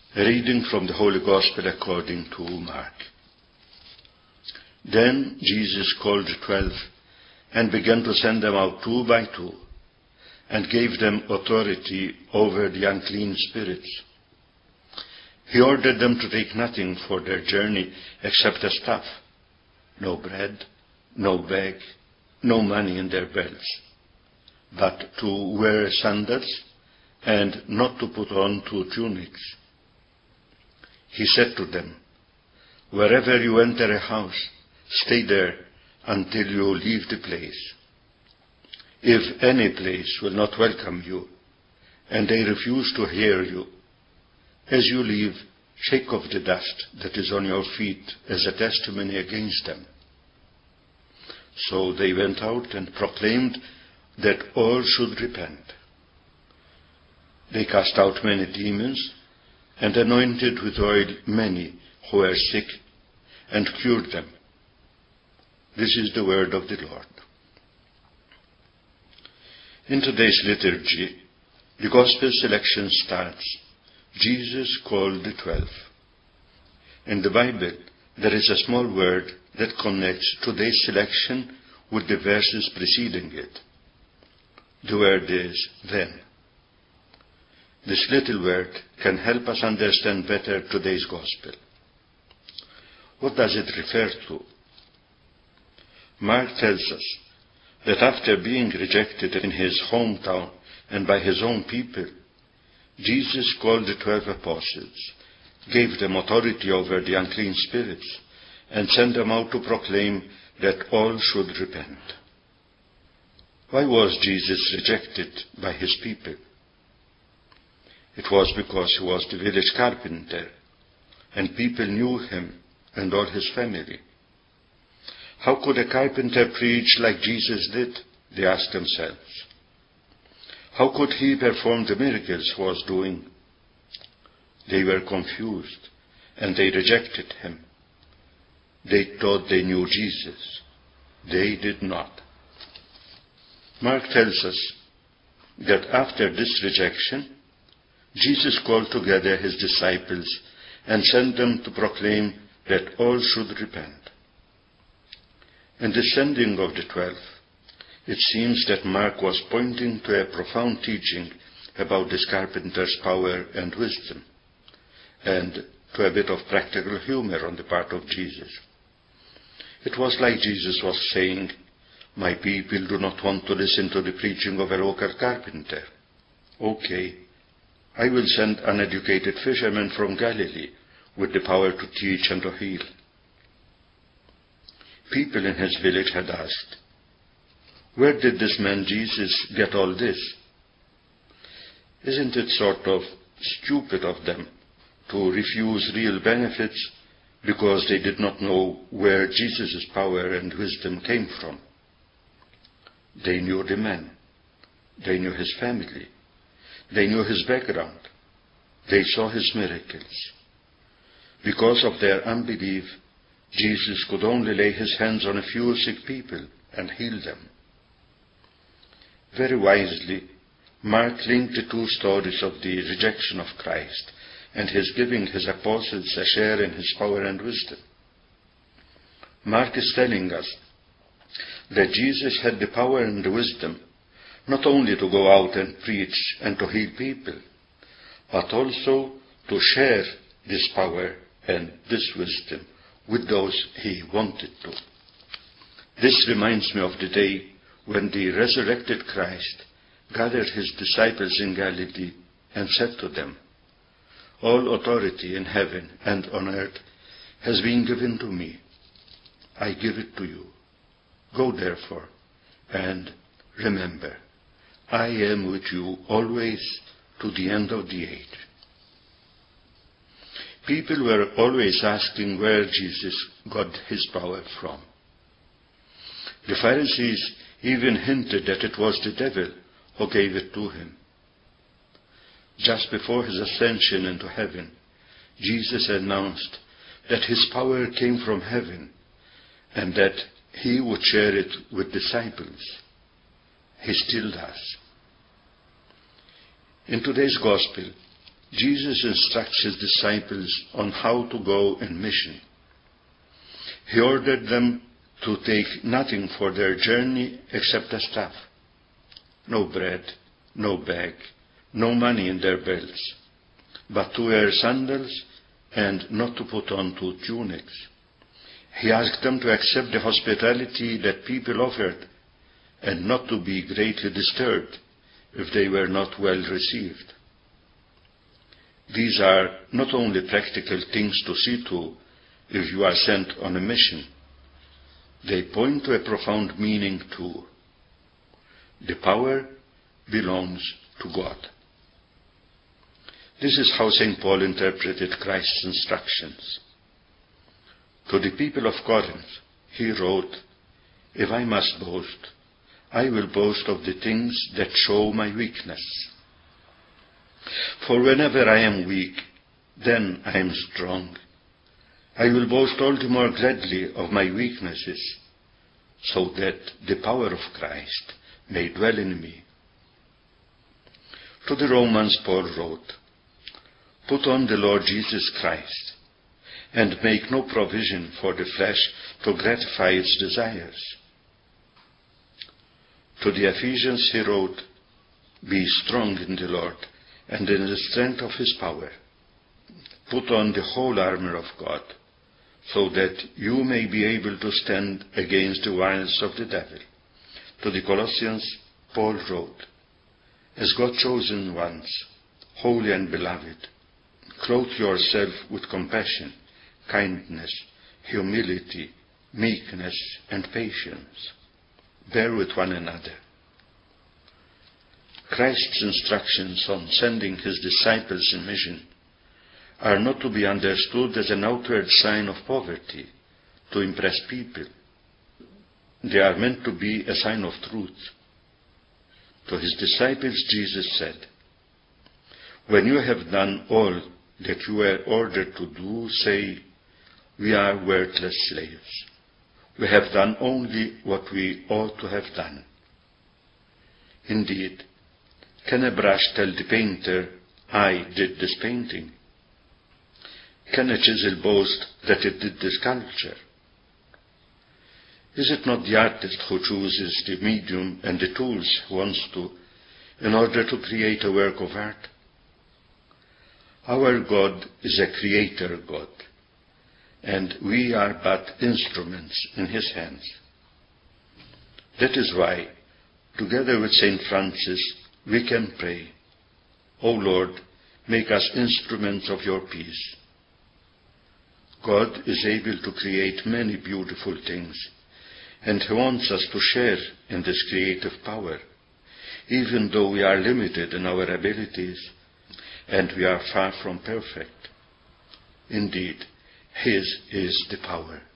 A reading from the Holy Gospel according to Mark. Then Jesus called the 12 and began to send them out 2 by 2, and gave them authority over the unclean spirits. He ordered them to take nothing for their journey except a staff, no bread, no bag, no money in their belts, but to wear sandals and not to put on 2 tunics. He said to them, "Wherever you enter a house, stay there until you leave the place. If any place will not welcome you, and they refuse to hear you, as you leave, shake off the dust that is on your feet as a testimony against them." So they went out and proclaimed that all should repent. They cast out many demons and anointed with oil many who were sick, and cured them. This is the word of the Lord. In today's liturgy, the Gospel selection starts, Jesus called the 12. In the Bible, there is a small word that connects today's selection with the verses preceding it. The word is then. This little word can help us understand better today's Gospel. What does it refer to? Mark tells us that after being rejected in his hometown and by his own people, Jesus called the 12 apostles, gave them authority over the unclean spirits, and sent them out to proclaim that all should repent. Why was Jesus rejected by his people? It was because he was the village carpenter, and people knew him and all his family. How could a carpenter preach like Jesus did? They asked themselves. How could he perform the miracles he was doing? They were confused, and they rejected him. They thought they knew Jesus. They did not. Mark tells us that after this rejection, Jesus called together his disciples and sent them to proclaim that all should repent. In the sending of the 12, it seems that Mark was pointing to a profound teaching about this carpenter's power and wisdom, and to a bit of practical humor on the part of Jesus. It was like Jesus was saying, "My people do not want to listen to the preaching of a local carpenter. Okay, I will send uneducated fishermen from Galilee with the power to teach and to heal." People in his village had asked, "Where did this man Jesus get all this? Isn't it sort of stupid of them to refuse real benefits because they did not know where Jesus' power and wisdom came from?" They knew the man. They knew his family. They knew his background. They saw his miracles. Because of their unbelief, Jesus could only lay his hands on a few sick people and heal them. Very wisely, Mark linked the 2 stories of the rejection of Christ and his giving his apostles a share in his power and wisdom. Mark is telling us that Jesus had the power and the wisdom not only to go out and preach and to heal people, but also to share this power and this wisdom with those he wanted to. This reminds me of the day when the resurrected Christ gathered his disciples in Galilee and said to them, "All authority in heaven and on earth has been given to me. I give it to you. Go therefore, and remember, I am with you always to the end of the age." People were always asking where Jesus got his power from. The Pharisees even hinted that it was the devil who gave it to him. Just before his ascension into heaven, Jesus announced that his power came from heaven and that he would share it with disciples. He still does. In today's Gospel, Jesus instructs his disciples on how to go in mission. He ordered them to take nothing for their journey except a staff. No bread, no bag, no money in their belts, but to wear sandals and not to put on 2 tunics. He asked them to accept the hospitality that people offered and not to be greatly disturbed if they were not well received. These are not only practical things to see to if you are sent on a mission. They point to a profound meaning too. The power belongs to God. This is how St. Paul interpreted Christ's instructions. To the people of Corinth, he wrote, "If I must boast, I will boast of the things that show my weakness. For whenever I am weak, then I am strong. I will boast all the more gladly of my weaknesses, so that the power of Christ may dwell in me." To the Romans, Paul wrote, "Put on the Lord Jesus Christ, and make no provision for the flesh to gratify its desires." To the Ephesians he wrote, "Be strong in the Lord and in the strength of his power. Put on the whole armor of God, so that you may be able to stand against the wiles of the devil." To the Colossians, Paul wrote, "As God's chosen ones, holy and beloved, clothe yourself with compassion, kindness, humility, meekness, and patience. Bear with one another." Christ's instructions on sending his disciples in mission are not to be understood as an outward sign of poverty to impress people. They are meant to be a sign of truth. To his disciples Jesus said, "When you have done all that you were ordered to do, say, 'We are worthless slaves. We have done only what we ought to have done.' Indeed, can a brush tell the painter, 'I did this painting'? Can a chisel boast that it did the sculpture? Is it not the artist who chooses the medium and the tools he wants to in order to create a work of art? Our God is a creator God, and we are but instruments in his hands. That is why, together with St. Francis, we can pray, 'O Lord, make us instruments of your peace.' God is able to create many beautiful things, and he wants us to share in this creative power, even though we are limited in our abilities and we are far from perfect. Indeed, his is the power.